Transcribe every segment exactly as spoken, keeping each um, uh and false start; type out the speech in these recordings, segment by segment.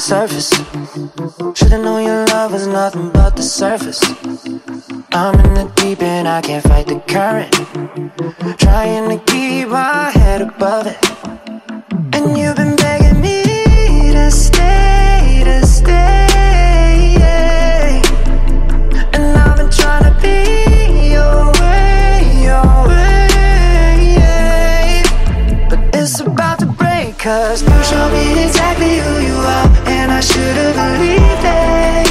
surface. Should've known your love was nothing but the surface. I'm in the deep end, I can't fight the current. Trying to keep my head above it. And you've been begging me to stay, to stay, yeah. And I've been trying to be your way, your way, yeah. But it's about to break, cause you show me exactly who you are, and I should've believed it.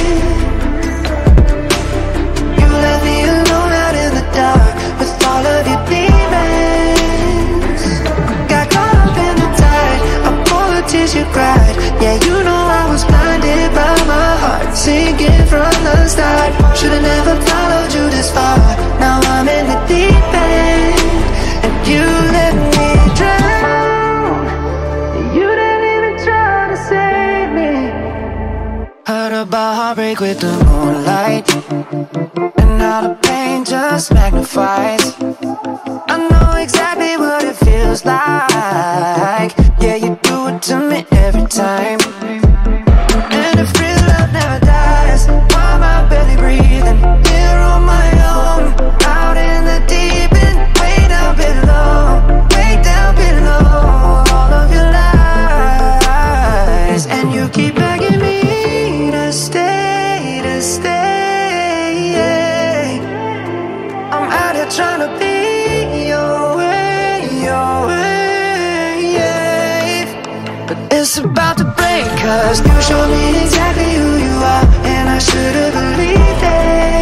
You left me alone out in the dark with all of your demons. Got caught up in the tide of all the tears you cried. Yeah, you know I was blinded by my heart, sinking from the start. Should've never followed you this far. Now I'm in the deep end, and you let me drown. You didn't even try to save me. Heard about heartbreak with the moonlight, and how the pain just magnifies. I know exactly what it feels like. Yeah, you do it to me every time. And if real love never dies, why am I barely breathing? Here on my own, out in the deep end, way down below, way down below. All of your lies, and you keep begging me to stay, to stay, yeah. I'm out here trying to be your way, your way, yeah. But it's about to break, cause you showed me exactly who you are, and I should've believed it.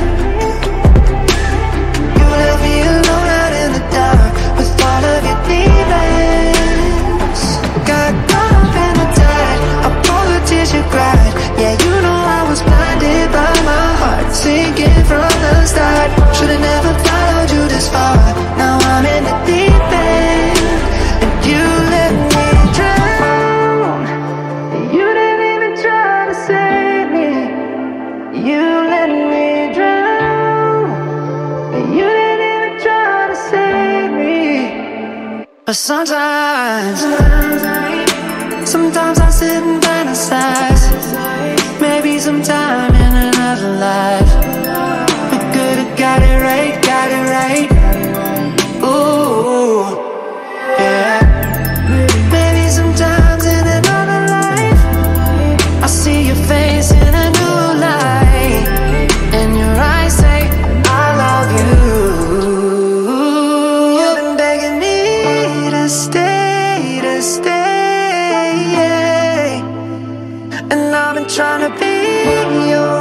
You left me alone out in the dark with all of your demons. Got caught up in the tide of all the tears you cried. Yeah, you know I was blinded by my heart, sinking from the start. Should've never followed you this far. Now I'm in the deep end, and you let me drown. You didn't even try to save me. You let me drown. You didn't even try to save me. But sometimes, sometimes I sit and fantasize. Maybe sometime in another life we could've got it right, got it right. Ooh, yeah. Maybe sometimes in another life I see your face in a new light, and your eyes say I love you. You've been begging me to stay, to stay, yeah. And I've been trying to be your